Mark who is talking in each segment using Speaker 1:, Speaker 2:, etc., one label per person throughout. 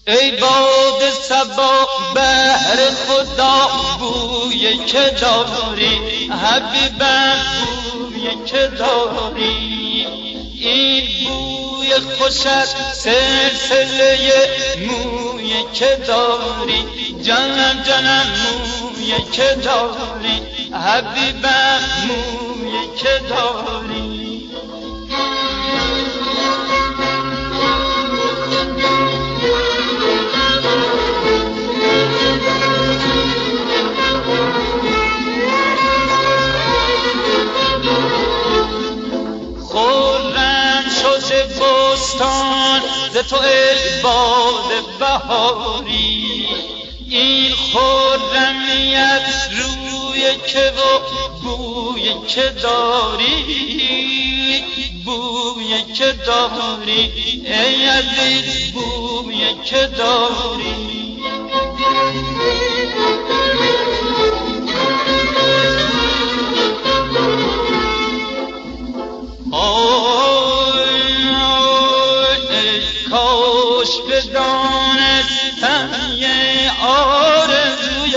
Speaker 1: ای باد صبا بهر خدا بوی که داری، حبیبم بوی که داری. این بوی خوش از سلسله موی که داری، جانم جانم موی که داری، حبیبم موی که داری. بستان ز تو ای باد بهاری، این خرمیت روی که و بوی که داری، بوی که داری ای عزیز، بوی که داری. بدانستم یه آرزوی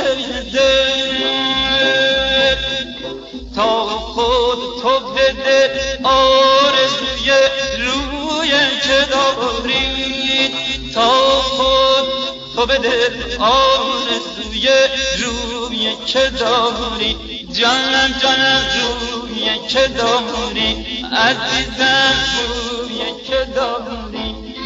Speaker 1: دل، تا خود تو بده آرزوی روی که داری، تا خود تو بده آرزوی روی که داری، جانم جانم روی که داری، عزیزم روی که داری.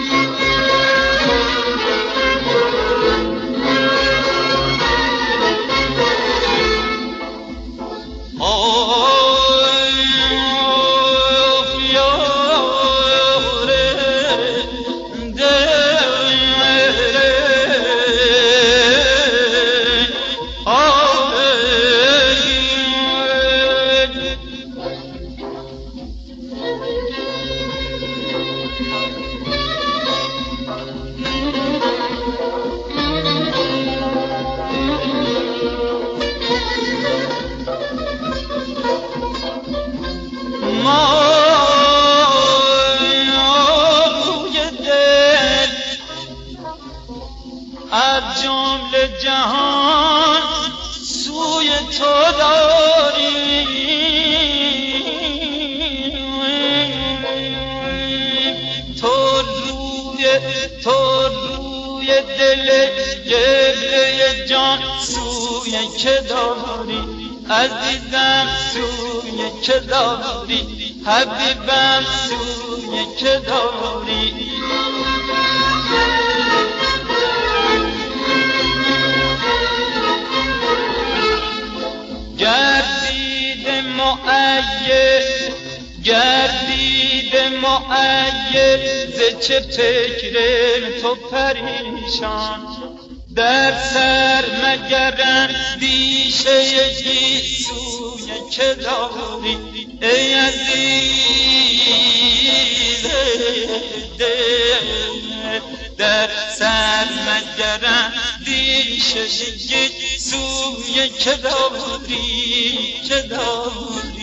Speaker 1: از جمله جهان سوی تو داری، تو روی دل جبه جان سوی که داری، عزیزم سوی که داری، حبیبم سوی که داری. گردید معید ز چه فکر تو پریشان، در سر مگر اندیشه سوی که داری، ای عزیز دل، در سر مگر اندیشه سوی که داری، که داری.